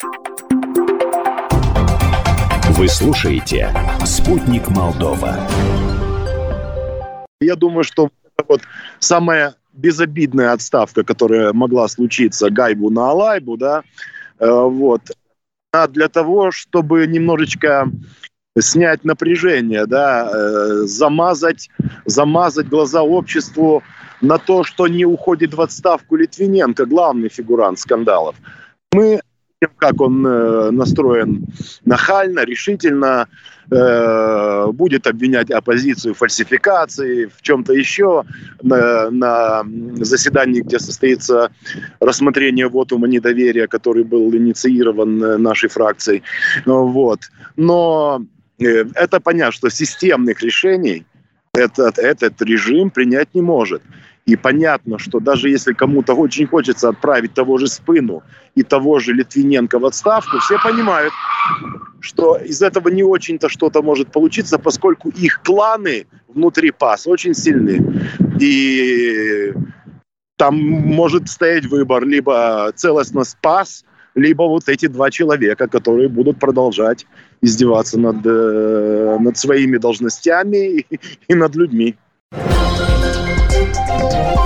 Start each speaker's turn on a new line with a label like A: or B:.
A: Вы слушаете «Спутник Молдова».
B: Я думаю, что вот самая безобидная отставка, которая могла случиться Гайбу на Алайбу, да, для того, чтобы немножечко снять напряжение, да, замазать глаза обществу на то, что не уходит в отставку Литвиненко, главный фигурант скандалов. Мы видим, как он настроен нахально, решительно, будет обвинять оппозицию в фальсификации, в чем-то еще. На заседании, где состоится рассмотрение вотума недоверия, который был инициирован нашей фракцией. Но это понятно, что системных решений этот режим принять не может. И понятно, что даже если кому-то очень хочется отправить того же Спыну и того же Литвиненко в отставку, все понимают, что из этого не очень-то что-то может получиться, поскольку их кланы внутри ПАС очень сильны. И там может стоять выбор либо целостность ПАС, либо вот эти два человека, которые будут продолжать издеваться над своими должностями и над людьми.